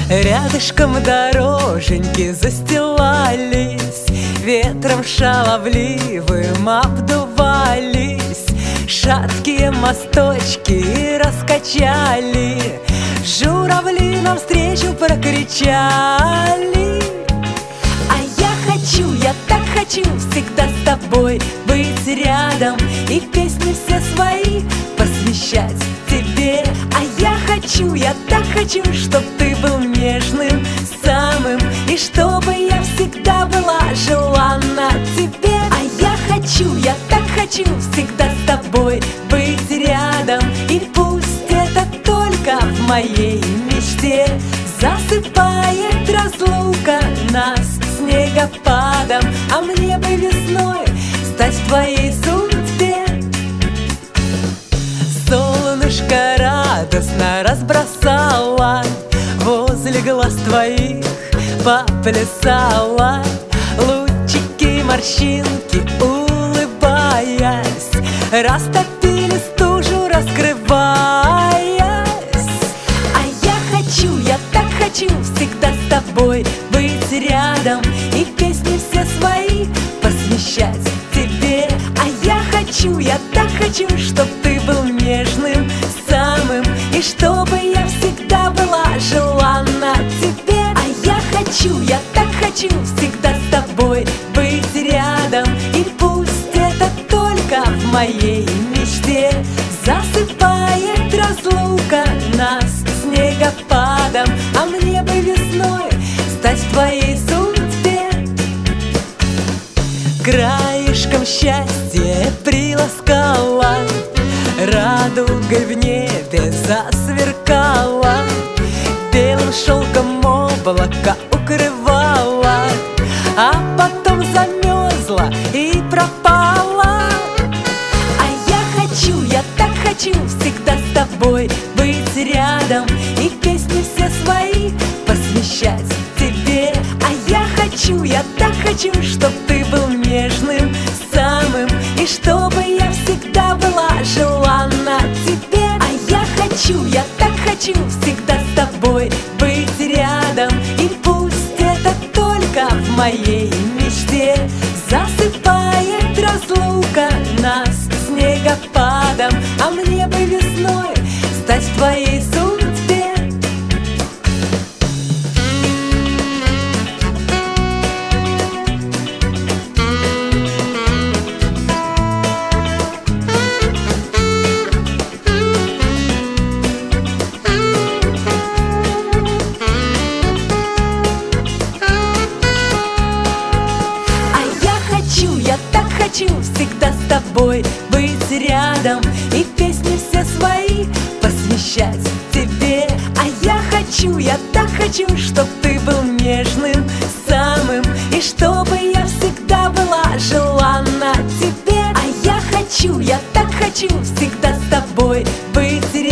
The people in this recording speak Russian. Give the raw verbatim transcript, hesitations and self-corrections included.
Рядышком дороженьки застилались, ветром шаловливым обдувались, шаткие мосточки раскачали, журавли навстречу прокричали. А я хочу, я так хочу всегда с тобой быть рядом и песни все свои посвящать тебе. А я хочу, я так хочу, чтоб ты был нежным самым, и чтобы я всегда была желанна тебе. А я хочу, я так хочу всегда с тобой быть рядом, и пусть это только в моей мечте. Засыпает разлука нас снегопадом, а мне бы весной стать в твоей судьбе. Солнышко радостно разбросала, возле глаз твоих поплясала, лучики морщинки улыбаясь растопили стужу, раскрываясь. А я хочу, я так хочу всегда с тобой быть рядом и песни все свои посвящать тебе. А я хочу, я так хочу, чтоб ты был нежным самым, и чтобы я всегда была желанна тебе. А я хочу, я так хочу всегда с тобой быть рядом, и пусть это только в моей мечте. Засыпает разлука нас снегопадом, а мне бы весной стать в твоей судьбе. Краешком счастья приласкала, радугой в небе засверкала, белым шелком облака укрывала, а потом замерзла и пропала. А я хочу, я так хочу всегда с тобой быть рядом и песни все свои посвящать тебе. А я хочу, я так хочу, чтоб ты был нежным самым, и чтобы я всегда была желанна тебе. А я хочу, я так хочу всегда с тобой быть рядом, и пусть это только в моей мечте. Засыпает разлука нас снегопадом, а мне бы весной стать в твоей судьбе. Хочу всегда с тобой быть рядом и песни все свои посвящать тебе. А я хочу, я так хочу, чтоб ты был нежным самым, и чтобы я всегда была желанна тебе. А я хочу, я так хочу всегда с тобой быть